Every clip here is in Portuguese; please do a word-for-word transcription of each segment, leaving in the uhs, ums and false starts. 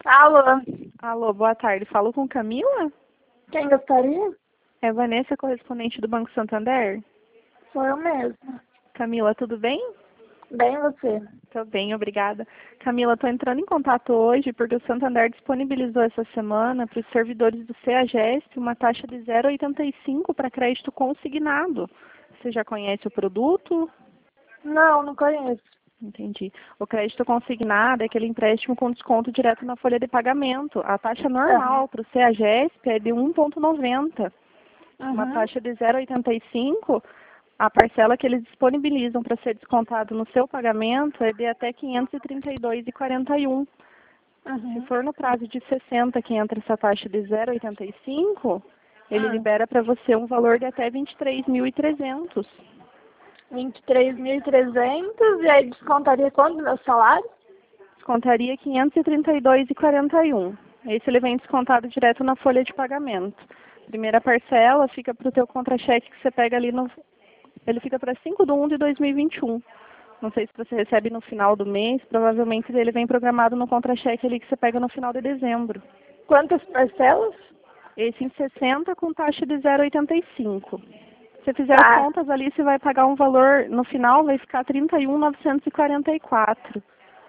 Alô, Alô, boa tarde. Falo com Camila? quem gostaria? É Vanessa, correspondente do Banco Santander? Sou eu mesma. Camila, tudo bem? Bem você. Tô bem, obrigada. Camila, estou entrando em contato hoje porque o Santander disponibilizou essa semana para os servidores do CEAGESP uma taxa de zero vírgula oitenta e cinco para crédito consignado. Você já conhece o produto? Não, não conheço. Entendi. O crédito consignado é aquele empréstimo com desconto direto na folha de pagamento. A taxa Aham. normal para o CEAGESP é de um vírgula noventa. Uma Uhum. taxa de zero vírgula oitenta e cinco, a parcela que eles disponibilizam para ser descontado no seu pagamento é de até quinhentos e trinta e dois vírgula quarenta e um. Se Uhum. for no prazo de sessenta que entra essa taxa de zero vírgula oitenta e cinco, ele Hum. libera para você um valor de até vinte e três mil e trezentos. vinte e três mil e trezentos e aí descontaria quanto do meu salário? Descontaria quinhentos e trinta e dois vírgula quarenta e um. Esse ele vem descontado direto na folha de pagamento. Primeira parcela fica para o teu contra-cheque que você pega ali no... Ele fica para cinco de um de dois mil e vinte e um. Não sei se você recebe no final do mês, provavelmente ele vem programado no contra-cheque ali que você pega no final de dezembro. Quantas parcelas? Esse em sessenta com taxa de zero vírgula oitenta e cinco. Se você fizer as Tá, contas ali, você vai pagar um valor, no final vai ficar trinta e um mil novecentos e quarenta e quatro.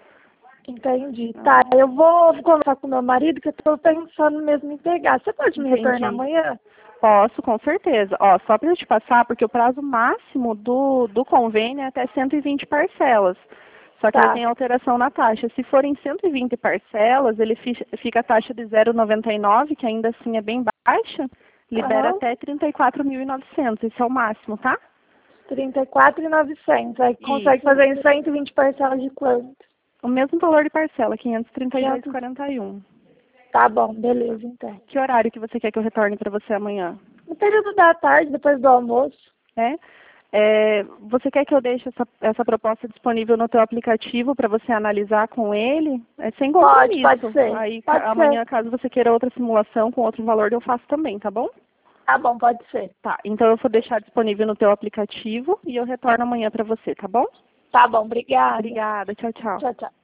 entendi. Tá, eu vou conversar com meu marido que eu tô pensando mesmo em pegar. Você pode me retornar Entendi. amanhã? Posso, com certeza. Ó, só para eu te passar, porque o prazo máximo do, do convênio é até cento e vinte parcelas. Só que aí Tá. tem alteração na taxa. Se forem cento e vinte parcelas, ele fi- fica a taxa de zero vírgula noventa e nove, que ainda assim é bem baixa, libera Aham. até trinta e quatro mil e novecentos. Esse é o máximo, tá? trinta e quatro mil e novecentos. Aí consegue Isso. fazer em cento e vinte parcelas de quanto? O mesmo valor de parcela, quinhentos e trinta e dois vírgula quinhentos. quarenta e um. Tá bom, beleza, então. Que horário que você quer que eu retorne para você amanhã? No período da tarde, depois do almoço. É? É, você quer que eu deixe essa, essa proposta disponível no teu aplicativo para você analisar com ele? É sem Pode, pode compromisso. ser. Aí ca- Pode ser. amanhã, caso você queira outra simulação com outro valor, eu faço também, tá bom? Tá bom, pode ser. Tá, então eu vou deixar disponível no teu aplicativo e eu retorno amanhã para você, tá bom? Tá bom, obrigada. Obrigada, tchau, tchau. Tchau, tchau.